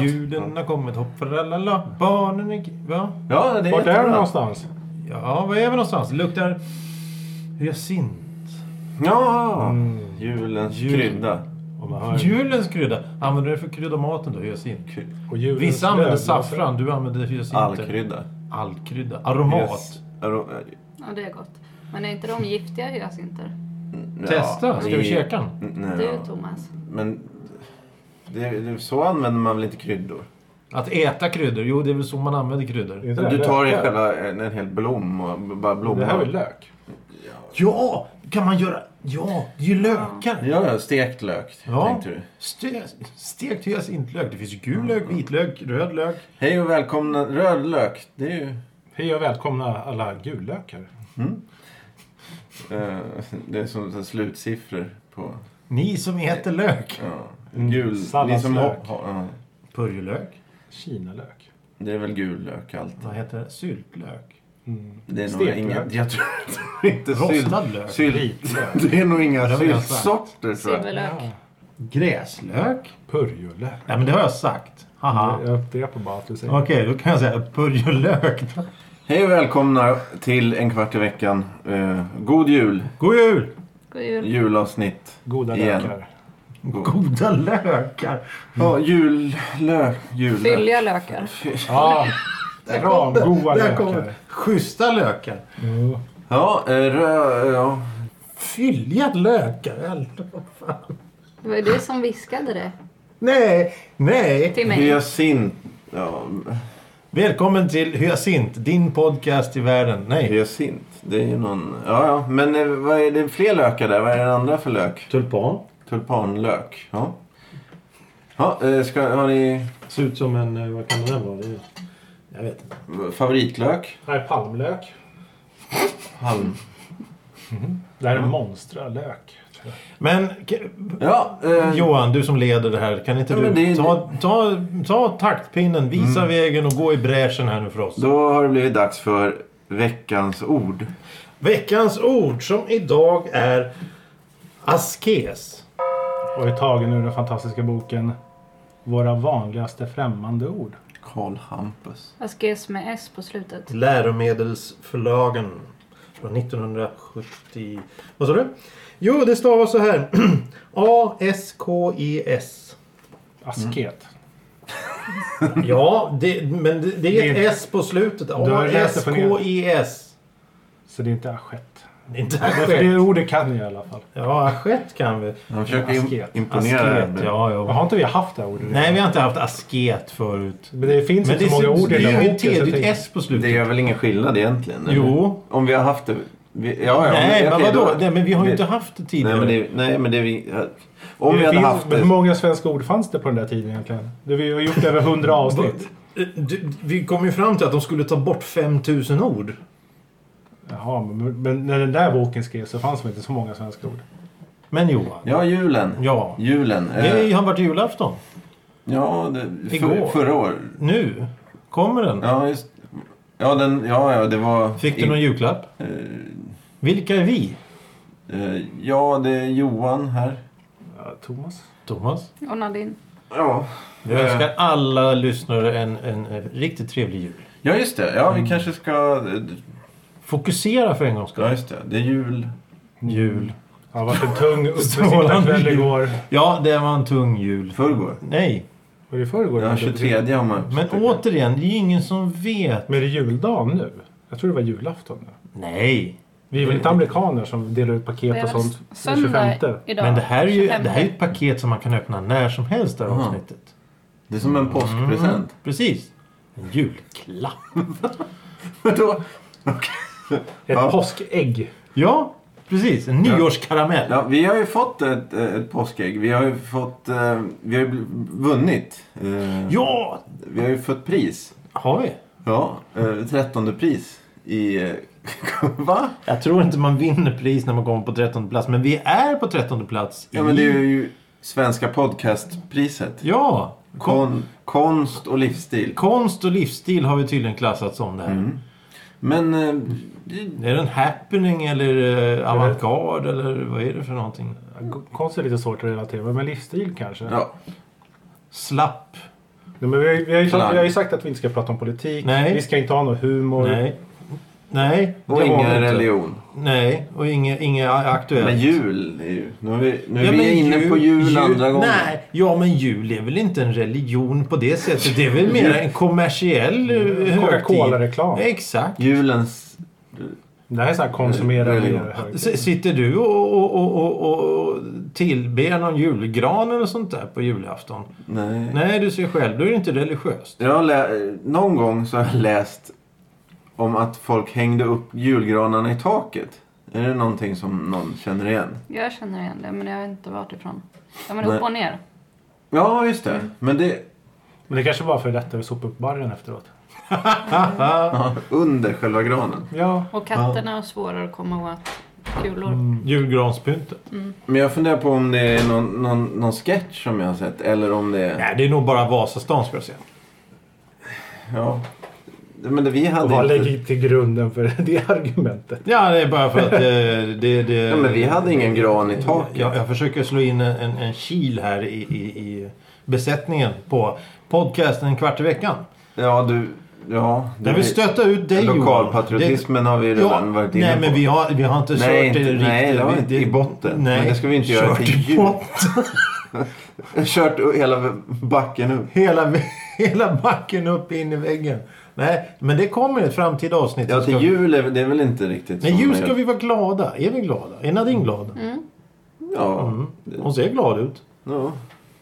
Julen har kommit, hopp för alla barnen är... Va? Ja, det är Vart är du någonstans? Ja, var är vi någonstans? Det luktar hyacint. Ja, julens krydda. Och man hör- Julens krydda. Använder du det för krydda maten då, hyacint? och julens Vissa använder löv- saffran, du använder hyacint. Allkrydda. Allkrydda. Aromat. Ja, det är gott. Men är inte de giftiga hyacinter? Testa, ska vi käka den? Nej, Du, ja. Thomas. Men så använder man väl inte kryddor? Att äta kryddor, jo det är väl så man använder kryddor. Är inte det Du tar lökar? själva en hel blom och bara blommor. Det här är lök. Ja, kan man göra... Ja, det är ju lökar. Ja, stekt lök, Ja. tänkte du. Stekt hyacintlök. Det finns ju gul lök, vitlök, röd lök. Hej och välkomna, röd lök. Det är ju... Hej och välkomna alla gullökar. Det är som slutsiffror på... Ni som äter lök. Ja, gul... Salladslök. Ja, Purjolök. Kinalök. det är väl gul lök allt. Vad heter det? Syltlök. Det är nog Steklök. inget... Jag tror inte Rostad lök. Vitlök. Det är nog inga Det har jag sagt. syltsorter, tror jag. Silverlök. Gräslök. Purjolök. Ja, men det har jag sagt. Haha. Jag upprepar bara att du säger. Okej, då kan jag säga purjolök. Hej och välkomna till En kvart i veckan. God jul. God jul! God jul. Julavsnitt. Goda Igen. lökar. Goda lökar. Ja, jullök. Fylliga lökar. Ja, ramgoda Där kommer lökar. schyssta lökar. Jo. Ja, ja. Fylliga lökar. Det var ju du som viskade det Nej. till mig. Hyacint. Ja, Välkommen till Hyacint, din podcast i världen. Nej, hyacint. Det är ju någon... Ja. Men vad är det fler lökar där? Vad är det andra för lök? tulpan. Tulpanlök. Ja. Ja, har ni Ser ut som en, vad kan det vara? Det är, jag vet inte. favoritlök? Här är palmlök. Halm. Det här är monstralök. Men Ja, Johan, du som leder det här, kan inte Ja, men du det- ta taktpinnen, visa vägen och gå i bräschen här nu för oss. då har det blivit dags för veckans ord. Veckans ord som idag är askes. Och är tagen ur den fantastiska boken Våra vanligaste främmande ord. Karl Hampus. Askes med S på slutet. Läromedelsförlagen från 1970. Vad sa du? Jo, det stavas så här. A-S-K-E-S. Asket. Ja, men det är ett S på slutet. har läst det för A-S-K-E-S. Så det är inte askett. Det är inte För askett. det ordet kan jag i alla fall. Ja, askett kan vi. Han försöker Asket. imponera. Asket, ja. Har inte vi haft det ordet? Nej, vi har inte haft asket förut. Men det finns Men inte det så många ord i är den ju här ett boken. så jag tredje tänkte- S på slutet. Det gör väl ingen skillnad egentligen? eller? Jo. Om vi har haft det... Ja, Nej, men okej, vadå? då- Nej, men vi har ju inte haft det tidigare. Nej, men det vi... Om vi Det hade finns- haft men hur det... många svenska ord fanns det på den där tiden egentligen? Vi har gjort över 100 avsnitt. Vi kom ju fram till att de skulle ta bort 5000 ord. Jaha, men när den där boken skrevs så fanns det inte så många svenska ord. Men Johan. Ja, julen. Ja. Julen. Det har varit julafton. Ja, Igår. förra år. Nu kommer den. Ja, just... Ja, det var... Fick du någon julklapp? Vilka är vi? Ja, det är Johan här. Ja, Thomas? Thomas. Och Nadine. Ja. Vi önskar alla lyssnare en riktigt trevlig jul. Ja, just det. Ja, vi kanske ska... Fokusera för en gångs skull. Ja, just det. Det är jul. Jul. Ja, det har varit en tung Strålande uppesittarkväll jul. igår. Ja, det var en tung jul. Förrgår. Nej. Var det i förrgår? Ja, 23 har man... Men återigen, det är ingen som vet. Men är det juldagen nu? Jag tror det var julafton nu. Nej. Vi är väl inte amerikaner som delar ut paket Det är och väl sånt den söndag 25. idag. Men det här är ju 25. det här är ett paket som man kan öppna när som helst det här Aha. avsnittet. Det är som en påskpresent. Precis. En julklapp. Men då... Ett Ja. påskägg. Ja, precis. En nyårskaramell. Ja, vi har ju fått ett påskägg. Vi har ju fått... vi har ju vunnit. Ja, Vi har ju fått pris. har vi? Ja, 13:e pris i... Va? Jag tror inte man vinner pris när man kommer på 13:e plats. Men vi är på 13:e plats. Ja, men det är ju Svenska podcastpriset. Ja. Konst och livsstil. Konst och livsstil har vi tydligen klassat som det här. Men... Är det en happening eller avantgarde eller vad är det för någonting? Konst är lite svårt att relatera men livsstil kanske. ja. Slapp Nej, men vi har Klang. ju sagt att vi inte ska prata om politik. Nej. Vi ska inte ha någon humor. Nej. Och det har ingen vi inte. religion. Nej, och inga aktuellt. Men jul är ju... Nu är vi Ja, men inne på jul andra gången. Nej, ja men jul är väl inte en religion på det sättet. Det är väl mer en kommersiell högtid. Coca-Cola-reklam. Exakt. Julens... Det här är så här konsumera Religion. mer högt. Sitter du och tillber någon julgran eller sånt där på julafton? Nej. Nej, du ser själv. Då är det inte religiöst. Någon gång så har jag läst om att folk hängde upp julgranarna i taket. Är det någonting som någon känner igen? Jag känner igen det, men jag har inte varit ifrån. Ja, men Nej. upp och ner. Ja, just det. Men det... Men det kanske var för detta vi sopade upp barren efteråt. Ja, under själva granen. Ja. Och katterna har svårare att komma åt kulor. Julgranspyntet. Men jag funderar på om det är någon sketch som jag har sett. Eller om det är... Nej, det är nog bara Vasastan ska jag säga. Ja. Men det vi Och hade vad inte... lägger till grunden för det argumentet? Ja, det är bara för att det... Ja, men vi hade ingen gran i taket. Jag försöker slå in en kil här i besättningen på podcasten en kvart i veckan. Ja, du... Ja, Jag vill stötta ut dig, Johan. Lokalpatriotismen har vi redan varit inne nej, på. men vi har inte Nej, kört det inte- riktigt. nej, det har vi inte i botten. Nej, Men det ska vi inte göra kört till i jul. botten. Kört hela backen upp. Hela backen upp in i väggen. Nej, men det kommer ett framtida avsnitt. Ja, som till ska- jul är det väl inte riktigt Nej, som jul är- ska vi vara glada. Är vi glada? Är Nadine glad? Ja. Hon ser glad ut. Ja.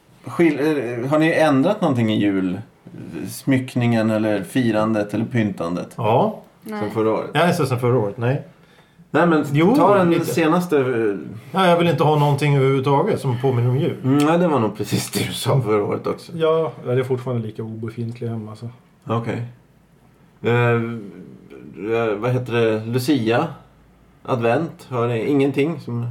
Har ni ändrat någonting i jul? Smyckningen eller firandet eller pyntandet? Ja, Sen Nej. förra året? jag är så sen förra året. Nej. Nej, men Jo, ta den lite. senaste... Ja, jag vill inte ha någonting överhuvudtaget som påminner om jul. Nej, det var nog precis det du sa förra året också. Ja, det är fortfarande lika obefintlig hemma. Så. Okej. Vad heter det? Lucia? Advent? Har ni ingenting som...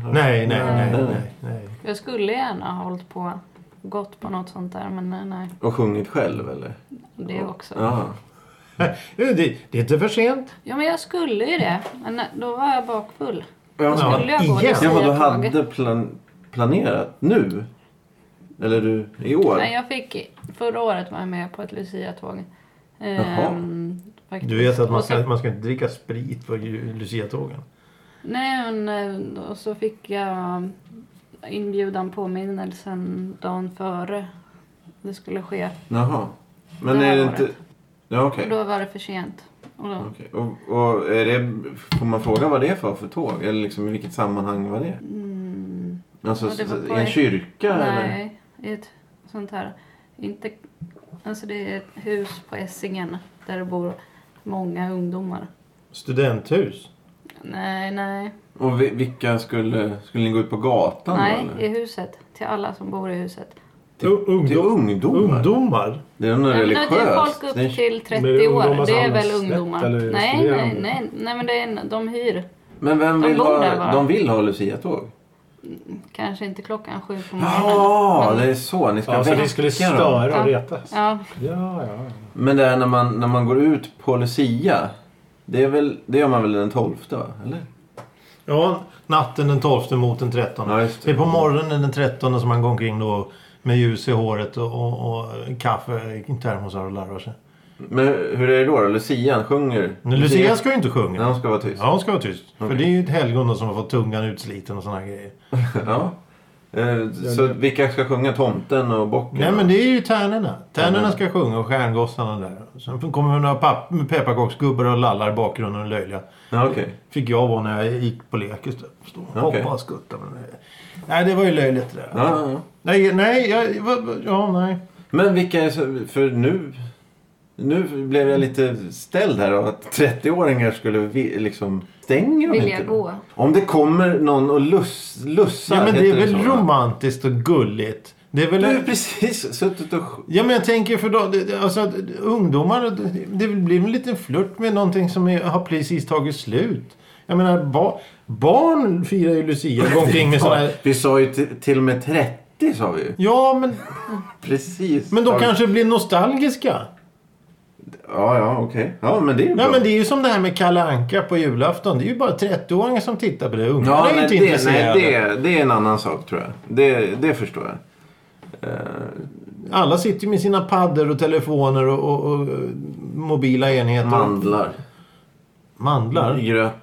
Nej. Jag skulle gärna ha hållit på gått på något sånt där, men nej. Och sjungit själv, eller? Det också. Ja. Det är inte för sent. Ja, men jag skulle ju det. Men då var jag bakfull. Ja, Skulle jag gå igen. det ja men du tåget? hade planerat nu? Eller du, i år? Nej, jag fick... Förra året var jag med på ett Lucia-tåg. Faktiskt. Du vet att Och så- man ska inte dricka sprit på Lucia-tågen. Nej, men och så fick jag inbjudan påminnelsen dagen före det skulle ske. Jaha. Men Det är här det året. inte... Ja, okej. Och då var det för sent. Och då, Okej. Och är det... Får man fråga vad det är för tåg? Eller liksom i vilket sammanhang var det? Alltså Ja, det var på i en ett- kyrka eller? nej, i ett sånt här... Inte, alltså det är ett hus på Essingen där det bor många ungdomar. Studenthus. Nej. Och vilka skulle ni gå ut på gatan Nej, då, eller? i huset. Till alla som bor i huset. Till ungdomar? Ungdomar? Det är något Nej, religiöst. det är folk upp Det är- till 30 Men är det år. ungdomars Det är väl allmänna ungdomar. släkt eller Nej, studerande? men det är de hyr. Men vem De vill bor där ha... bara. De vill ha Lucia-tåg? Kanske inte klockan 7 på morgonen. Ja, Men- det är så. Ni ska Ja, så väcka ni skulle dem. störa och Ja. retas. Ja, Ja. Men det är när man går ut på Lucia. Det gör man väl den 12:e, va? Eller? Ja, natten den 12 mot den 13. Ja, just Det det. är på morgonen den 13 som man går omkring då med ljus i håret och kaffe i termosar och larvar sig. Men hur är det då? Lucian sjunger? Men Lucia ska ju inte sjunga. Nej, hon ska vara tyst. Ja, hon ska vara tyst. Okej. För det är ju ett helgon då som har fått tungan utsliten och såna här grejer. Ja. Så vilka ska sjunga? Tomten och bocken? Nej, men det är ju tärnorna. Tärnorna ska sjunga och stjärngossarna där. Sen kommer några pepparkaksgubbar och lallar i bakgrunden och löjliga. Ja, okej. Fick jag vara när jag gick på lekis. Stå och Okej. hoppa och skutta. Men nej, det var ju löjligt det där. Ja. Nej. Nej. Men vilka är så... För nu blev jag lite ställd här av att 30-åringar skulle liksom... Stänger de vill inte jag då? gå. Om det kommer någon och lussar... Ja, men det är heter väl så, va? romantiskt och gulligt. Det är väl... Du har precis suttit och... Ja, men jag tänker för då, alltså, att ungdomar, det blir en liten flört med någonting som har precis tagit slut. Jag menar, barn firar ju Lucia, går omkring med såna här... Vi sa ju till och med 30, sa vi ju. Ja, Precis. men då Ja, kanske blir nostalgiska. Ja, okej. Ja, men det är ju bra. Ja, men det är ju som det här med Kalle Anka på julafton. Det är ju bara 30-åringar som tittar på det. Ungarna är ju inte intresserade. det är en annan sak, tror jag. Det förstår jag. alla sitter med sina paddor och telefoner och mobila enheter. Mandlar?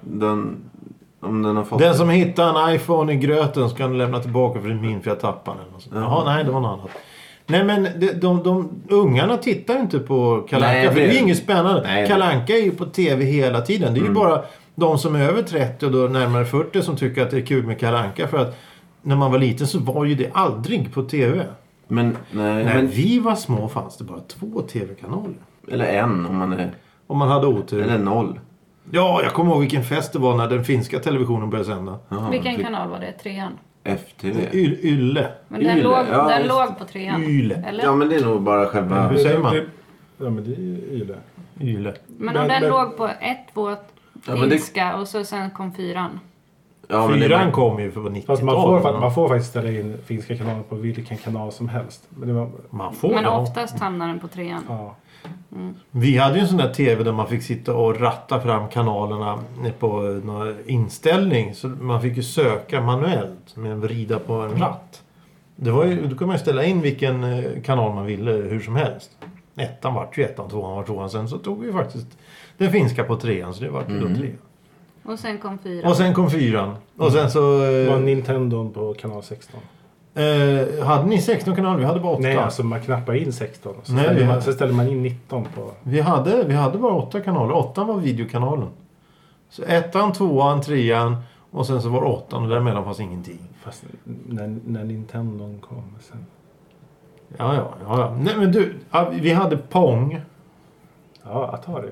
Om den har fått den som hittar en iPhone i gröten ska den lämna tillbaka för det är min för jag tappade den. Jaha, nej det var något annat. Nej men de ungarna tittar ju inte på Kalle Anka, för det är ju inget spännande. Nej. Kalle Anka är ju på tv hela tiden. Det är ju bara de som är över 30 och då närmare 40 som tycker att det är kul med Kalle Anka, för att när man var liten så var ju det aldrig på tv. Men När vi var små fanns det bara 2 tv-kanaler. Eller en om man hade otur. Eller 0. Ja, jag kommer ihåg vilken fest det var när den finska televisionen började sända. Jaha, Vilken kanal var det? 3:an? FTV. Yle. Men den Yle, låg, ja, den just. låg på 3:an. Yle. Eller? Ja, men det är nog bara själva... Hur säger man? Ja, men det är ju Yle. Yle. Men om den låg på 1, 2 Ja, men finska och så sen kom 4:an. Ja, men Fyran kom ju för 90-talet. Fast man får faktiskt ställa in finska kanaler på vilken kanal som helst. Men det var, Man får, Men ja. oftast hamnar den på 3:an. ja. Vi hade ju en sån där tv där man fick sitta och ratta fram kanalerna på någon inställning. Så man fick ju söka manuellt med en vrida på en ratt. Det var ju, då kunde man ju ställa in vilken kanal man ville hur som helst. 1:an vart ju 1:an, 2:an vart 2:an. Sen så tog vi faktiskt den finska på 3:an, så det var ju då 3:an. Och sen kom 4:an. Och sen kom 4:an. Och sen så... Det var Nintendo på kanal 16. hade ni 16 kanaler? Vi hade bara 8. Nej, alltså man knappar in 16. Så, Nej, så ställer man in 19 på... Vi hade bara 8 kanaler. 8:an var videokanalen. Så 1:an, 2:an, 3:an och sen så var 8:an och däremellan fanns ingenting. Fast när Nintendo kom sen. Ja. Nej men du, vi hade Pong. Ja, Atari.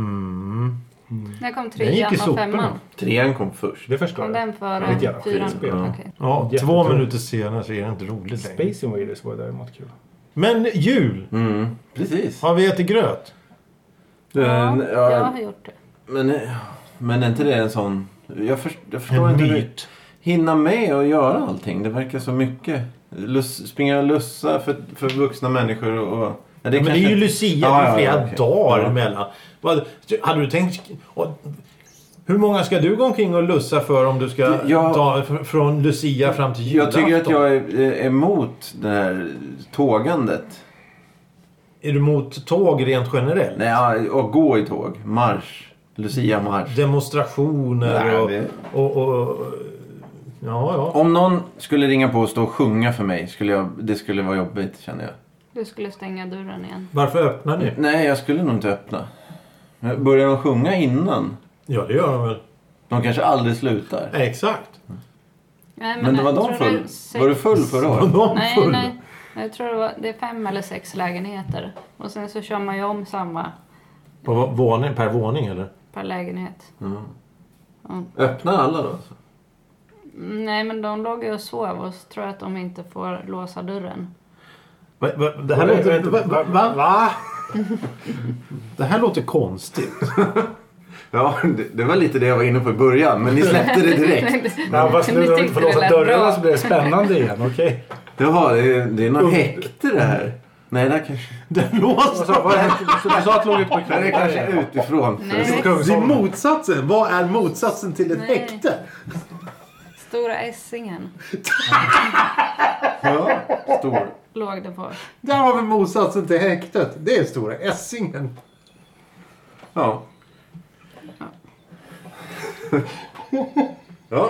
När kom Den gick i 3:an och soporna. 5:an? 3:an kom först. Det förstår Kom jag. den före Ett jävla 4:an? skitspel. Ja. Okej. Ja, Jättetråkigt. 2 minuter senare så är det inte roligt längre. Space Invaders var däremot kul. Men jul. Precis. Har vi ätit gröt? Ja, jag har gjort det. Men är inte det en sån... Jag förstår inte myt. Hinna med och göra allting. Det verkar så mycket. Springa och lussa för vuxna människor och... Ja, Men det är ju Lucia, det är flera okej. dagar Ja. emellan. Hade du tänkt... Hur många ska du gå omkring och lussa för om du ska ta från Lucia fram till julafton? Jag tycker att jag är emot det här tågandet. Är du mot tåg rent generellt? Nej, och gå i tåg. Marsch. Lucia-marsch. Demonstrationer Nej, och ja. Om någon skulle ringa på och stå och sjunga för mig det skulle vara jobbigt, känner jag. Du skulle stänga dörren igen. Varför öppnar ni? Nej, jag skulle nog inte öppna. Börjar de sjunga innan? Ja, det gör de väl. De kanske aldrig slutar. Exakt. Nej, Men det var de full. Var du full förra året? Nej. Jag tror det är 5 eller 6 lägenheter. Och sen så kör man ju om samma Per våning eller? per lägenhet. Öppnar alla då? Alltså? Nej, men de låg ju och sov och så tror jag att de inte får låsa dörren. Det här låter... Va? Det här låter konstigt. Ja, det var lite det jag var inne på i början. Men ni släppte det direkt. Ja, fast nu Ni när de tyckte får det låsa lät dörrarna bra. så blir det spännande igen, okej? Jaha, det är något häkte det här. Nej, det kanske... Den låser. Så du sa att det låg ute på Nej, det kanske är utifrån. Nej. Det är motsatsen. Vad är motsatsen till ett Nej. häkte? Stora Essingen Ja, stor. låg det på. Där har vi motsatsen till häktet. Det är Stora Essingen. Ja. Ja.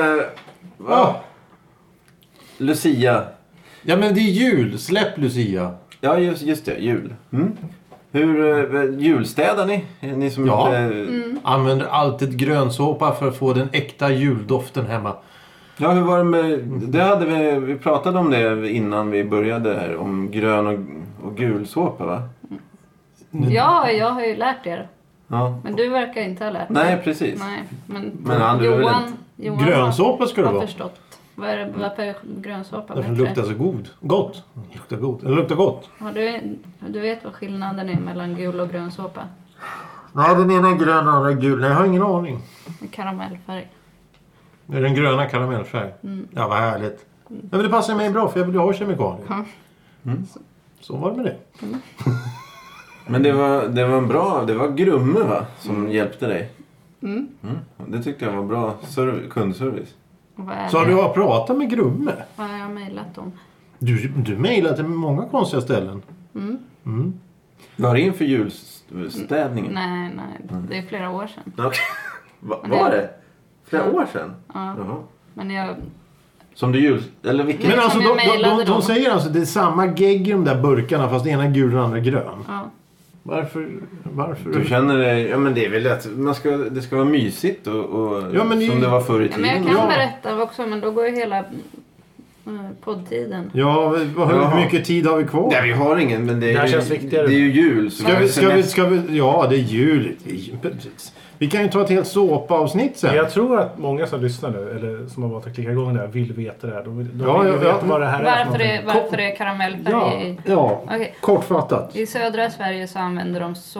Lucia. Ja, men det är jul. Släpp Lucia. Ja, just det. Jul. Hur julstädar ni? Är ni som Ja. inte... Använder alltid grönsåpa för att få den äkta juldoften hemma. Ja, hur var det med... Det hade vi pratade om det innan vi började här. Om grön och gul såpa, va? Ja, jag har ju lärt er. Ja. Men du verkar inte ha lärt dig. Nej, precis. Nej, men Andrew vill Johan Grönsåpa ska det har vara. förstått. Varför är grönsåpa Därför bättre? den luktar så god. Gott. Luktar god. Eller luktar gott. Har du vet vad skillnaden är mellan gul och grönsåpa? Nej, den ena är grön och den andra är gul. Nej, jag har ingen aning. Karamellfärg. Det är den gröna karamellfärg. Ja, vad härligt. Ja, men det passar mig bra för jag vill ju ha kemikalier. Så var det med det. Men det var en bra... Det var Grumme, va? Som hjälpte dig. Det tyckte jag var bra kundservice. Vad är Så det? du har pratat med Grumme? Vad har jag mejlat om? Du mejlade till många konstiga ställen. Var det inför julstädningen? Nej, det är flera år sedan. Okej. Var det? Flera år sedan? Ja. Jaha. Men jag... Som du eller vilken? Men alltså jag mejlade de dem. säger alltså det är samma gegg i de där burkarna fast ena är gul och den andra är grön. Ja. Varför? Du känner dig, ja men det är väl att det ska vara mysigt och Ja, men som det var förr i Ja, men tiden. jag kan berätta också, men då går ju hela poddtiden. Ja, hur mycket tid har vi kvar? Nej, vi har ingen, men det Det här är, känns viktigare. det är ju jul. Så Ska vi, ja, det är jul. Vi kan ju ta ett helt såpa-avsnitt sen. Jag tror att många som lyssnar nu, eller som har varit och klickat igång där, vill veta det här. De Ja, vill ja, veta ja. vad det här är för någonting. Varför är karamellfärg i... Ja, Okej. kortfattat. I södra Sverige så använder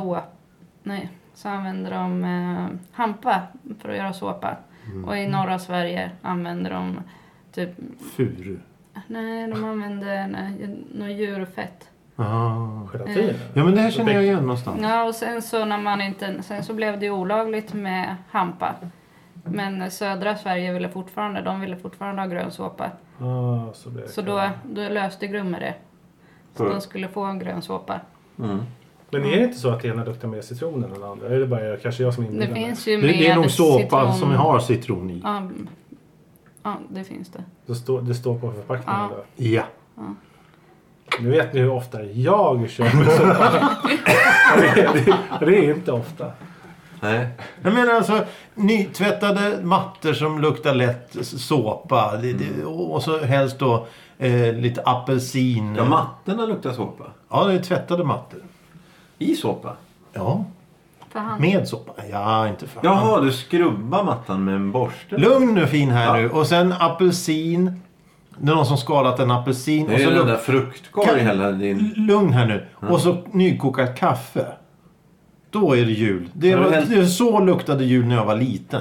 de hampa för att göra såpa. Och i norra Sverige använder de typ... Furu. Nej, de använder något djurfett. Gelatin. Ja, men det här känner jag igen någonstans. Ja, och sen så blev det olagligt med hampa. Men södra Sverige ville fortfarande ha grön såpa. Så då löste Grumme det. Så de skulle få en grön såpa. Men är det inte så att det ena luktar mer citron än den andra? Är det bara kanske jag som är Det finns ju Det är nog såpa citron. som har citron i. Ja, det finns det. Det står på förpackningen då? Ja. Nu vet ni hur ofta jag köper såpa. det är inte ofta. Nej. Jag menar alltså nytvättade mattor som luktar lätt såpa. Och så helst då lite apelsin. Ja, mattorna luktar såpa. Ja, det är tvättade mattor. I såpa? Ja. För hand. Med såpa? Ja, inte för. Jaha, du skrubbar mattan med en borste. Lugn nu fin här nu. Och sen apelsin. Det är någon som skalat en apelsin. Det Och är så den där fruktkorg i hela din... Lugn här nu. Och så nykokat kaffe. Då är det jul. Det så luktade jul när jag var liten.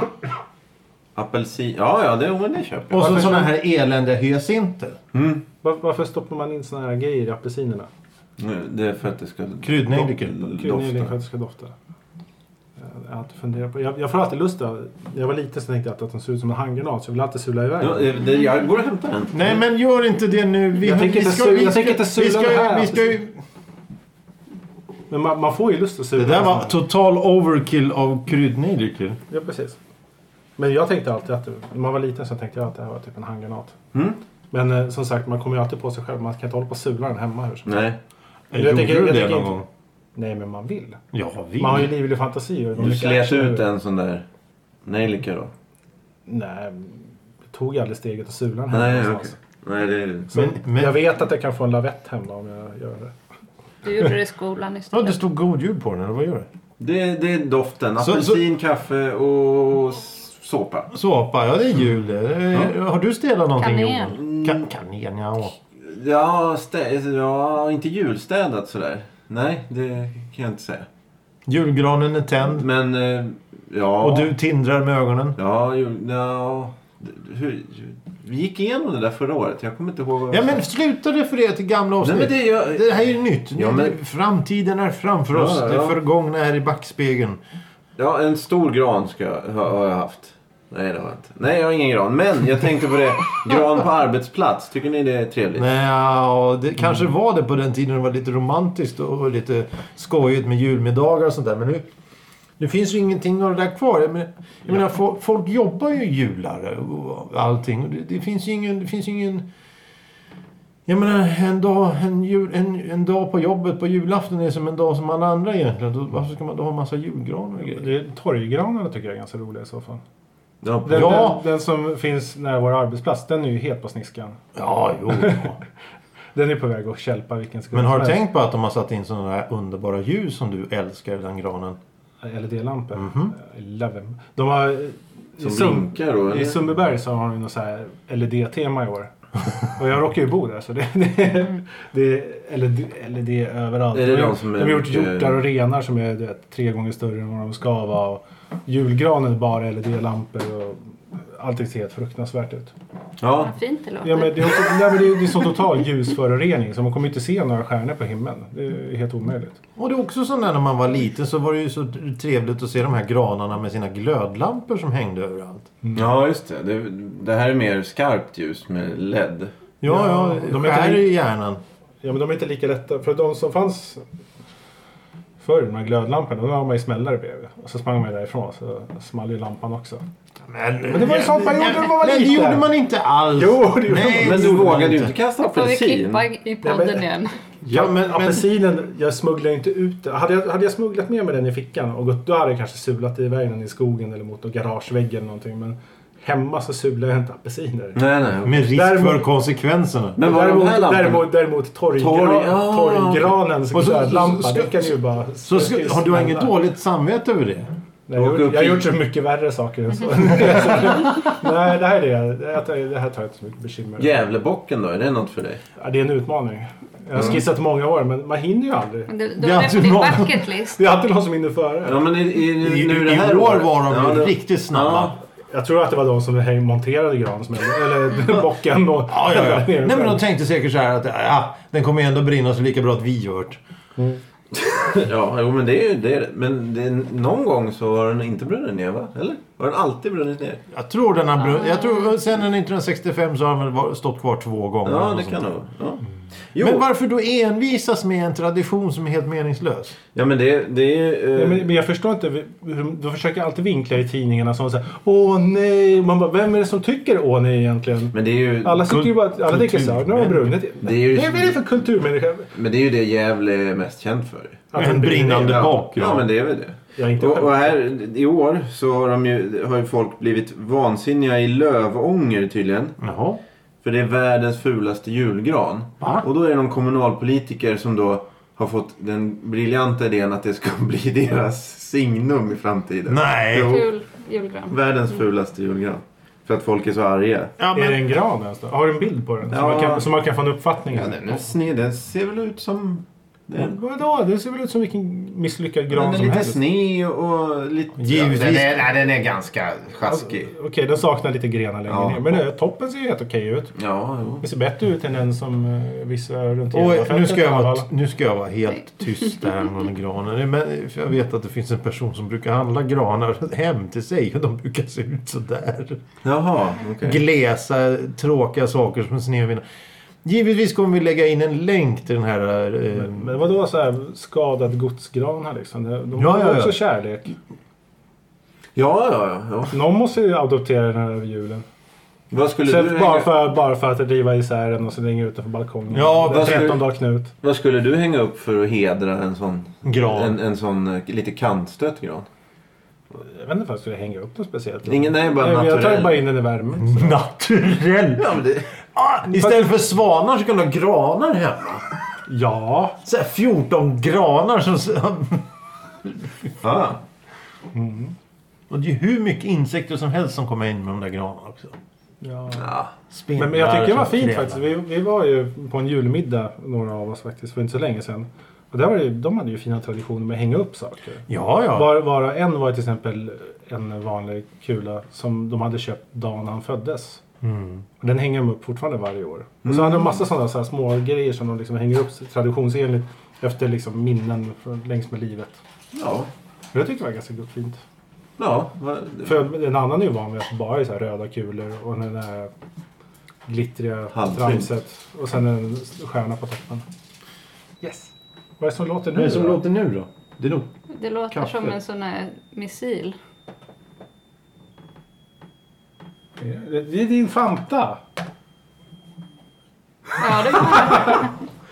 Apelsin. Ja, det köper jag. Och så sådana här eländiga hyacinter. Varför stoppar man in såna här grejer i apelsinerna? Det är för att det ska... Kryddnejlika. Kryddnejlika för att det ska dofta. Jag har alltid funderat på. Jag får alltid lust att... När jag var liten så tänkte jag att den såg ut som en handgranat. Så jag vill alltid sula iväg. Ja, jag går och hämtar den. Nej, men gör inte det nu. Jag tänker inte sula det här. Vi ska ju... Men man får ju lust att sula. Det där var total overkill av kryddnejlikor. Ja, precis. Men jag tänkte alltid att... När man var liten så tänkte jag att det här var typ en handgranat. Men som sagt, man kommer ju alltid på sig själv. Man kan inte hålla på och sula den hemma hur som. Nej. Gjorde du det någon gång? Nej, men man vill. Ja, vill. Man har ju livlig fantasi. Du slet ut en sån där nejlika då? Nej, jag tog aldrig steget att sula den hemma. Nej, någonstans. okej. Nej, det är... Så Men- jag vet att jag kan få en lavett hemma om jag gör det. Du gjorde det i skolan Ja, istället. det stod god jul på den, eller vad gör det? Det är doften. Så- Apelsin, kaffe och såpa. Såpa, ja det är jul. Har du städat någonting? Kanel. Johan? Kanel, ja. Ja, inte julstädat sådär. Nej, det kan jag inte säga. Julgranen är tänd. Men, ja... Och du tindrar med ögonen. Ja. Vi gick igenom det där förra året. Jag kommer inte ihåg vad Ja, jag men sa. sluta referera till gamla avsnitt. Nej, men Det här är ju nytt. Ja, men- Framtiden är framför oss. Ja, Det ja. förgångna är i backspegeln. Ja, en stor gran har jag haft. Nej, det har jag inte. Nej, jag har ingen gran. Men jag tänkte på det. Gran på arbetsplats. Tycker ni det är trevligt? Nej, ja, det kanske var det på den tiden. Det var lite romantiskt och lite skojigt med julmiddagar och sånt där. Men nu finns ju ingenting av det där kvar. Jag menar, folk jobbar ju jular och allting. Det finns ju ingen... Jag menar, en dag på jobbet på julafton är som en dag som alla andra egentligen. Varför ska man då ha en massa julgranar och grejer? Torggranarna tycker jag är ganska roliga i så fall. Ja, Den som finns nära vår arbetsplats, den är ju helt på sniskan. Ja, jo. Den är på väg att kälpa vilken sekund Men har du som helst. tänkt på att de har satt in sådana här underbara ljus som du älskar i den granen? LED-lampor. I love them. De har... som blinkar då, eller? I Sundbyberg så har de något så här LED-tema i år. Och jag råkar ju bo där så det är LED överallt. Är det de som de har gjort mycket- hjortar och renar som är 3 gånger större än vad de ska vara. Och julgranen är bara LED-lampor och allting ser helt fruktansvärt ut. Ja. Vad fint det låter. Ja, men det är också, det är så total ljusförorening så man kommer inte se några stjärnor på himlen. Det är helt omöjligt. Och det är också så när man var liten så var det ju så trevligt att se de här granarna med sina glödlampor som hängde överallt. Ja, just det. Det här är mer skarpt ljus med LED. Ja, de är i hjärnan. Ja, men de är inte lika lätta. För de som fanns förr, de här glödlamporna, då har man ju smällare bredvid. Och så sprang man därifrån, så small ju lampan också. Men det var ju sånt man gjorde när man var liten. Det gjorde man inte alls. Jo, det gjorde man. Men du vågade ju inte kasta apelsin. Får vi klippa i podden igen? Ja, men apelsinen, jag smugglade inte ut den. Hade jag smugglat med mig den i fickan och gått, då hade jag kanske sulat iväg den i skogen eller mot garageväggen eller någonting. Men hemma så sular jag inte apelsiner. Nej. Med risk för konsekvenserna. Men däremot torggranens glödlampa, det kan ju bara... Så har du inget dåligt samvete över det? Nej, jag har gjort så mycket värre saker än så. Nej, det här tar jag inte så mycket bekymmer. Gävlebocken då, är det något för dig? Ja, det är en utmaning. Jag har skissat många år, men man hinner ju aldrig. Du har det på din bucket list. Det är alltid någon som hinner före. Ja, men i år var de riktigt snabba. Ja. Jag tror att det var de som monterade eller bocken. Och Nej, men de tänkte säkert så här att den kommer ändå brinna så lika bra att vi gör det. Ja, jo, men det är ju det. Men någon gång så har den inte brunnit ner, va? Eller? Har den alltid brunnit ner? Jag tror den har brunnit. Jag tror sen 1965 så har den stått kvar 2 gånger. Ja, det kan nog. Ja. Men varför då envisas med en tradition som är helt meningslös? Ja, men det är... Men jag förstår inte. Du försöker alltid vinkla i tidningarna som säger åh nej. Man bara, vem är det som tycker åh nej egentligen? Men det är ju... Alla tycker ju bara att alla tänker så här. Nu har brunnit. Vad är det för kulturmänniska? Men det är ju det Gävle är mest känd för. En brinnande bock. Ja, men det är väl det. Och här i år så har ju folk blivit vansinniga i Lövånger tydligen. Jaha. För det är världens fulaste julgran. Va? Och då är det någon kommunalpolitiker som då har fått den briljanta idén att det ska bli deras signum i framtiden. Nej. Ful julgran. Världens fulaste julgran. För att folk är så arga. Ja, men... Är det en gran alltså? Har du en bild på den? Ja. Så man kan få en uppfattning. Ja, den ser väl ut som... Vadå? Det ser väl ut som vilken misslyckad gran som helst. Den är lite sned och lite... Givetvis. Den är ganska sjaskig. Okej, den saknar lite grenar längre ner. Men toppen ser helt okej ut. Ja, jo. Det ser bättre ut än den som vissa runt nu ska jag vara helt tyst där med granen. Men jag vet att det finns en person som brukar handla granar hem till sig. Och de brukar se ut sådär. Jaha, okej. Glesa, tråkiga saker som snedvinna. Givetvis kommer vi lägga in en länk till den här... Men vadå så här skadad godsgran här liksom? De har också kärlek. Ja. Någon måste ju adoptera den här över julen. Vad skulle du bara för att riva isär den och så lägger utanför balkongen. Ja, 13 dagar Knut. Vad skulle du hänga upp för att hedra en sån gran? En sån lite kantstött gran? Jag vet inte om jag skulle hänga upp något speciellt. Ingen, nej, bara naturell. Jag tar bara in den i värmen. Naturell? Ja, men det... istället för svanar så kan du ha granar hemma. Ja. Så här 14 granar som... Och det är ju hur mycket insekter som helst som kommer in med de där granarna också. Ja. Men jag tycker det var fint faktiskt. Vi var ju på en julmiddag, några av oss faktiskt, för inte så länge sedan. Och de hade ju fina traditioner med att hänga upp saker. Ja. En var till exempel en vanlig kula som de hade köpt dagen han föddes. Och den hänger de upp fortfarande varje år. Och så hade de massa sådana så här små grejer som de liksom hänger upp traditionsenligt efter liksom minnen längs med livet. Ja. Jag tyckte det var ganska fint. Ja. För en annan är ju van vid att bara är så här röda kulor och den där glittriga tramset och sen en stjärna på toppen. Yes. Vad är det som låter nu? Vad är det som låter nu då? Det låter som en sån här missil. Det är din Fanta. Ja, det var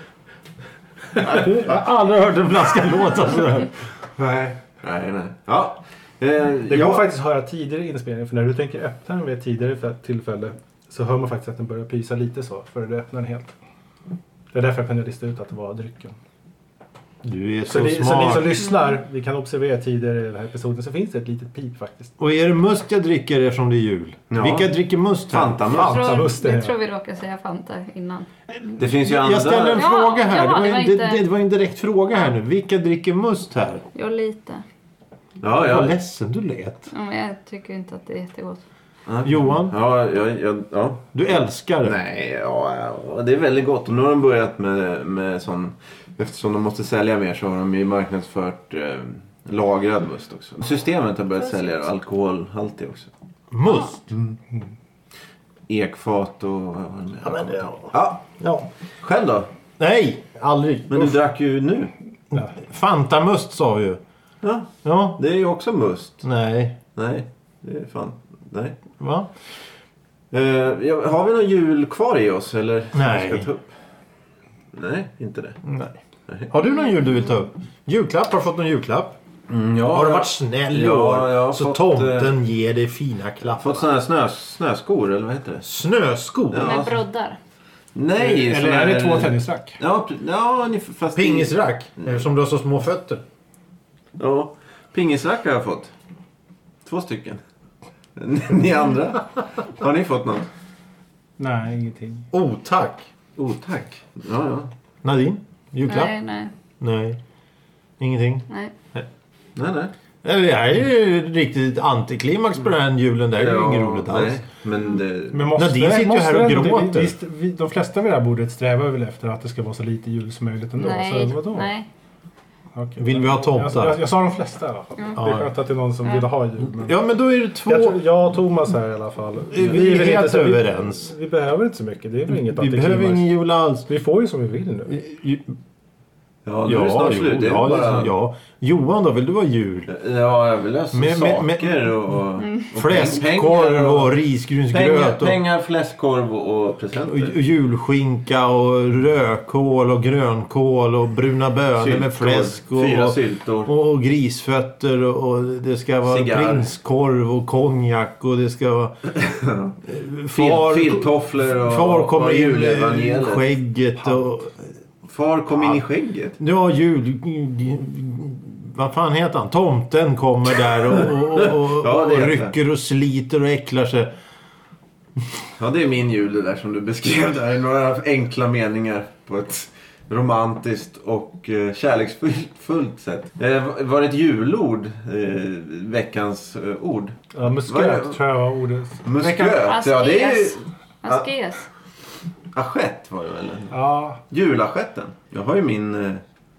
Jag har aldrig hört en flaska låta sådär. Nej. Ja. Det går faktiskt att höra tidigare inspelning. För när du tänker öppna den vid ett tidigare tillfälle så hör man faktiskt att den börjar pysa lite så. För du öppnar den helt. Det är därför jag kunde lista ut att det var drycken. Du är så smart. smart. Så ni som lyssnar, vi kan observera tidigare i den här episoden så finns det ett litet pip faktiskt. Och är det must jag dricker eftersom det är jul? Ja. Vilka dricker must här? Fanta-must. Jag tror vi råkade säga Fanta innan. Det finns ju andra... Jag ställer en fråga här. Det var en direkt fråga här nu. Vilka dricker must här? Jag lite. Ja. Vad ledsen du lät. Ja, men jag tycker inte att det är jättegott. Johan? Ja. Du älskar det? Nej, det är väldigt gott. Och nu har de börjat med sån... Eftersom de måste sälja mer så har de ju marknadsfört lagrad must också. Systemet har börjat sälja alkoholhaltig också. Must? ekfat och... Ja. Själv då? Nej, aldrig. Men du drack ju nu. Fantamust sa vi ju. Ja. Det är ju också must. Nej. Nej, det är fan... Nej. Va? Har vi någon jul kvar i oss eller? Nej. Ska jag ta upp? Nej, inte det. Nej. Har du någon jul du vill ta upp? Julklapp? Har du fått någon julklapp? Ja, har du varit snäll i år? Så fått, tomten ger dig fina klappar. Fått sådana här snöskor eller vad heter det? Snöskor? Ja. Med broddar. Nej. Eller är det 2 tennisrack? Ja, fast... Pingisrack? Eftersom du har så små fötter. Ja, pingisrack har jag fått. 2 stycken. Ni andra? Har ni fått något? Nej, ingenting. Tack. Tack. Ja. Nadine? Julklapp? Nej. Ingenting? Nej. Det här är ju riktigt antiklimax på den här julen. Det här är ju inget roligt alls. Nej, men Nadine sitter ju här och gråter. De flesta vid det här bordet strävar väl efter att det ska vara så lite jul som möjligt ändå. Nej. Så vadå? Nej. Okay. Vill vi ha tomtar? Jag sa de flesta i alla fall. Det är skönt att det är någon som vill ha jul. Men... Ja, men då är det 2... Jag och Thomas här i alla fall. Vi är helt överens. Vi behöver inte så mycket. Det är väl inget vi behöver ingen jul alls. Vi får ju som vi vill nu. Ja, nu är det snart slut. Det är bara... Johan då, vill du ha jul? Ja, jag vill ha saker och fläskkorv och risgrynsgröt. Pengar, fläskkorv och presenter. Och julskinka och rödkål och grönkål och bruna bönor med fläsk. 4 syltor. Och grisfötter och det ska vara prinskorv och konjak och det ska vara... filtofflor och... Far kommer in i skägget och... Far kom in i skägget. Ja, vad fan heter han? Tomten kommer där och rycker och sliter och äcklar sig. Ja, det är min jul det där som du beskrev där. Några enkla meningar på ett romantiskt och kärleksfullt sätt. Var det ett julord? Veckans ord? Ja, musköt tror jag var ordet. Musköt? Ja, det är ju... Askes. Askett var det väl? Ja. Julaschetten. Jag har ju min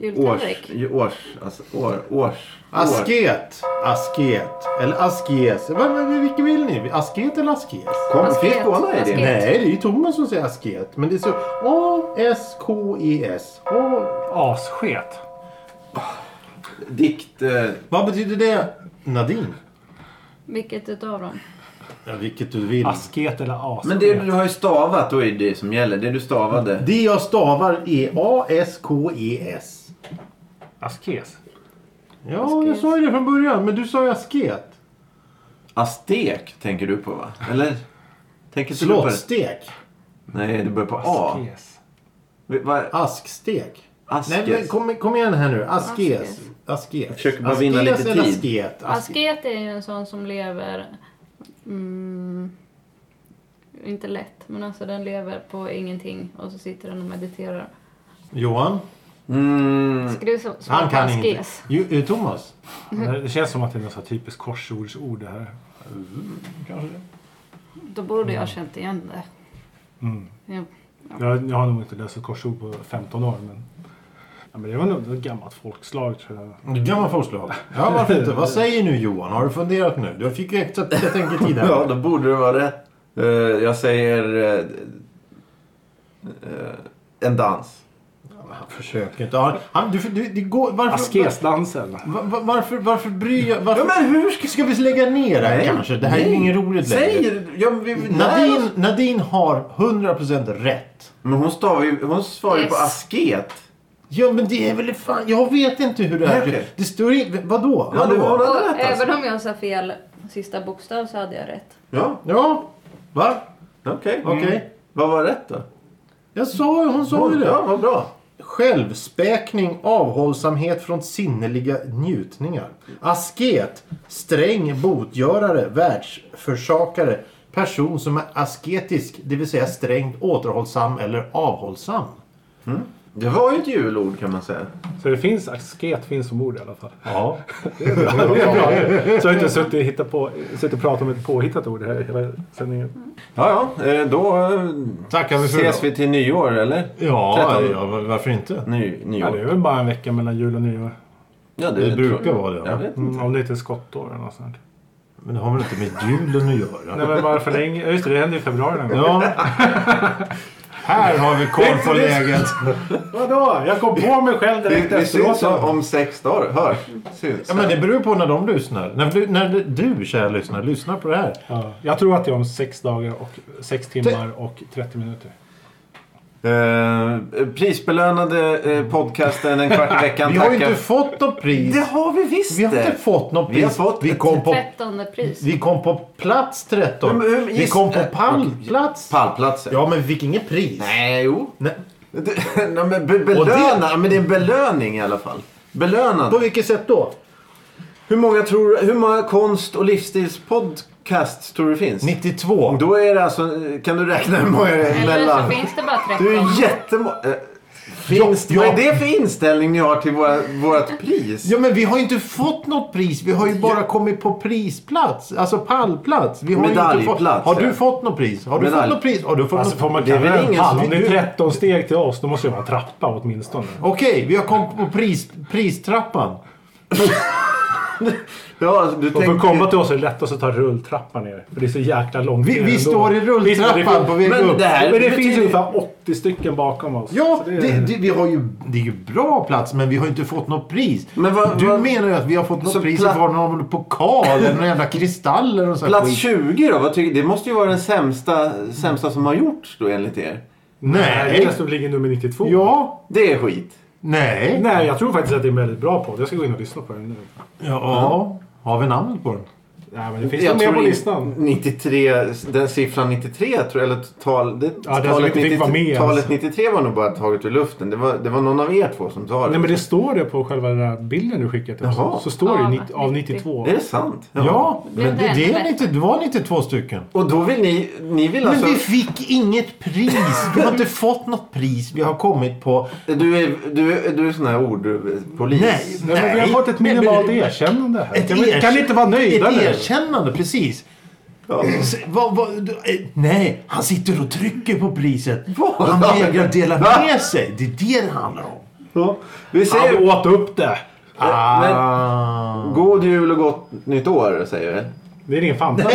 Asket. Eller askes. Vilken vill ni? Asket eller askes? Finns båda i det? Nej, det är ju Thomas som säger asket. Men det är så A-S-K-E-S. Assket. Dikt. Vad betyder det, Nadine? Vilket utav dem? Ja, vilket du vill. Asket eller asket. Men det du har ju stavat, då är det som gäller. Det du stavade. Det jag stavar är A-S-K-E-S. Askes. Ja, jag sa ju det från början. Men du sa ju asket. Astek tänker du på, va? Eller? Tänker du Slottstek. Nej, det börjar på A. Askstek. Askes. Nej, men kom igen här nu. Askes. Jag försöker bara vinna lite tid. Asket. Asket är ju en sån som lever... inte lätt, men alltså den lever på ingenting och så sitter den och mediterar. Johan? Skriv så han kan askes. inte. Thomas? Det känns som att det är något så typiskt korsordsord det här. Kanske. Då borde jag känt igen det. Ja. Jag har nog inte läst ett korsord på 15 år, men... Ja, men det var nog ett gammalt folkslag, tror jag. Ett gammalt folkslag? Ja, varför inte? Vad säger nu Johan? Har du funderat nu? Du fick ju extra tid här. Ja, då borde det vara det. Jag säger... en dans. Han försöker inte. Det går, varför, Askesdansen. Varför bryr jag... Ja, men hur ska vi lägga ner det här kanske? Det här är ingen roligt längre. Nadine har 100% rätt. Men hon svarar ju på asket. Ja, men det är väl fan... Jag vet inte hur det är. Okay. Det står i... Vadå? Ja, det var och rätt, alltså. även om jag sa fel sista bokstav så hade jag rätt. Ja. Va? Okej. Vad var rätt då? Hon sa ju det. Ja, vad bra. Självspäkning, avhållsamhet från sinneliga njutningar. Asket, sträng botgörare, världsförsakare, person som är asketisk, det vill säga strängt återhållsam eller avhållsam. Det var ju ett julord kan man säga. Så det finns asket finns som ord i alla fall. Ja. Det är bra. Så jag har inte suttit och pratat om ett påhittat ord här hela sändningen. Ja, då tackar vi för ses vi till nyår, eller? Ja, varför inte? Nyår. Ja, det är väl bara en vecka mellan jul och nyår. Ja, det brukar vara det. Jag vet inte. Om det inte är skottår eller något sånt. Men det har väl inte med julen att göra? Nej, men bara förlänga. Just det händer i februari någon gång. Ja. Här har vi koll på läget. Vadå? Jag kom på mig själv direkt Vi efteråt. syns om 6 dagar. Hör. Syns. Ja, men det beror på när de lyssnar. När du kära lyssnar på det här. Ja, jag tror att det är om 6 dagar och 6 timmar och 30 minuter. Prisbelönade podcasten en kvart i veckan. Vi har ju inte fått något pris. Det har vi visst. Vi har inte fått något pris. Vi har fått vi kom på 13:e pris. Vi kom på plats 13. Vi kom på pallplats. Pallplatser. Ja, men vi fick inget pris. Nej, jo. Nej. Nej, men belöna. Men det är en belöning i alla fall. Belönad. På vilket sätt då? Hur många konst- och livsstilspodcasts tror du finns? 92. Då är det alltså, kan du räkna hur många det är Eller mellan? så finns det bara 13. Du är jättemånga. Ja. Vad är det för inställning ni har till vårt pris? Ja, men vi har ju inte fått något pris. Vi har ju bara kommit på prisplats. Alltså pallplats. Vi har Medaljplats. Har du fått något pris? Har du fått något pris? Har du fått Alltså något... får man Det är väl kalla ingen pall. som- Om det är 13 steg till oss, då måste det vara en trappa åtminstone. Okej, vi har kommit på pristrappan. Ja, alltså, du Och för att komma till oss är det lättast att ta rulltrappan ner. För det är så jäkla långt ner Vi ändå. står i rulltrappan på väg men upp. det här- Men det betyder- finns ungefär 80 stycken bakom oss. Ja, Så vi har ju, det är ju bra plats, men vi har inte fått något pris. Men Du menar ju att vi har fått något Så pris i form av någon pokal eller någon jävla kristaller och så här Plats skit. 20 då? Det måste ju vara den sämsta som har gjorts då enligt er. Nej, det ligger nummer 92. Ja. Det är skit. Nej. Nej, jag tror faktiskt att det är en väldigt bra podd. Jag ska gå in och lyssna på den nu. Ja. Har vi namnet på den? Nej, men det finns nog mer på listan. 93, den siffran 93 tror jag, eller talet 93 var nog bara taget ur luften. Det var någon av er två som sa det. Nej, men det står det på själva den där bilden du skickat till oss. Jaha. Så står det Ja, av 92. Är det sant? Ja, Det är men det var 92 stycken. Och då vill ni vill alltså... Men vi fick inget pris. Vi har inte fått något pris. Vi har kommit på... Du är sån här ordpolis. Nej. Nej, men vi har fått ett minimalt erkännande här. Kan ni inte vara nöjda Ett nu? erkännande, precis. Ja. Nej, han sitter och trycker på priset. Vad? Han vägrar dela med sig. Det är det handlar om. Ja. Vi Han säger... åt upp det. God jul och gott nytt år, säger vi. Det är ingen Fanta.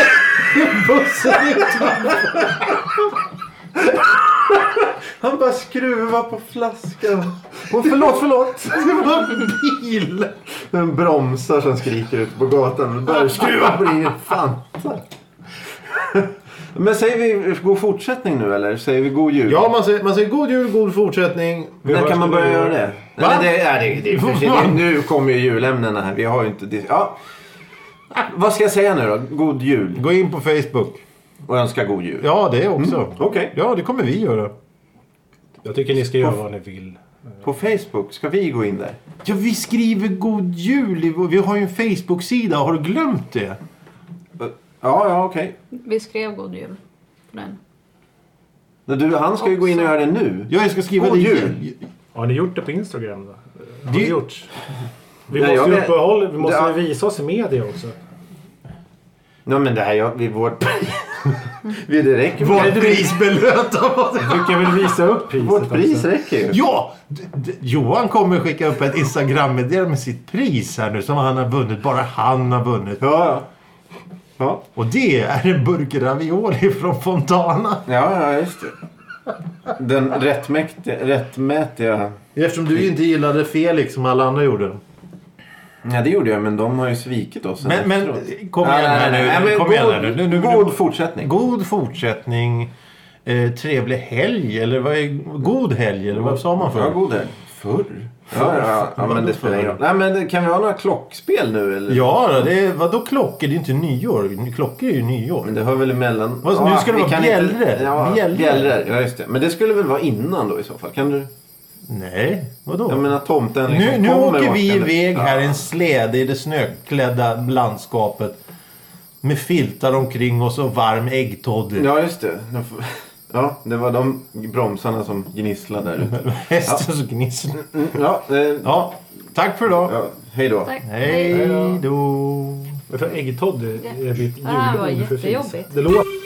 Han bara skruvar på flaskan. Och förlåt. Det var en bil. Den bromsar som skriker ut på gatan. Och börjar skruva på din Fanta. Men säger vi god fortsättning nu, eller säger vi god jul? Ja, man säger god jul, god fortsättning. När kan man börja göra det? Va? Nej, det är för sent. Nu kommer ju julämnena här. Vi har ju inte... Ja. Vad ska jag säga nu då? God jul. Gå in på Facebook. Och önska god jul. Ja, det också. Okej. Ja, det kommer vi göra. Jag tycker ni ska göra vad ni vill. På Facebook, ska vi gå in där? Ja, vi skriver god jul. Vi har ju en Facebook-sida. Har du glömt det? Ja, okej. Vi skrev god jul på den. Han ska ju gå in och göra det nu. Ja, jag ska skriva God det. jul. Har ni gjort det på Instagram då? Har Det- ni gjort? Vi Nej, måste jag ju vet- vi måste Ja. ju visa oss i media också. Ja, men det här, det räcker. Vårt pris belöta. Jag tycker jag vill visa upp priset Vårt pris också. räcker ju. Ja! Johan kommer skicka upp ett Instagram-meddelande med sitt pris här nu som han har vunnit. Bara han har vunnit. Ja. Och det är en burk ravioli från Fontana. Ja, just det. Den rättmätiga... Eftersom du inte gillade Felix som alla andra gjorde. Ja, det gjorde jag, men de har ju svikit oss. Men kom igen här nu. Nej, Kom igen här nu. Nu- God fortsättning. God fortsättning. Trevlig helg. Eller vad är god helg? Eller vad sa man Ja, för? god helg. Förr? Ja, men det spelar ingen roll. Nej, men kan vi ha några klockspel nu? Eller? Ja, vadå klockor? Det är inte nyår. Klockor är ju nyår. Men det hör väl emellan... Vad, nu ska det vi vara kan bjällror. inte- Ja, Bjällror. bjällror. Ja, just det. Men det skulle väl vara innan då i så fall? Kan du... Nej, vadå? Jag menar tomten liksom Nu kommer åker vi åkande. iväg här i en släde i det snöklädda landskapet. Med filtar omkring oss och varm äggtoddy. Ja, just det. Ja, det var de bromsarna som gnisslade där ute. Hästen som gnisslar. Ja, Ja, tack för idag. ja, hej då. Tack. Hej då. Jag tror äggtodd är mitt Ah, det var julord för fis. jättejobbigt. Det låter...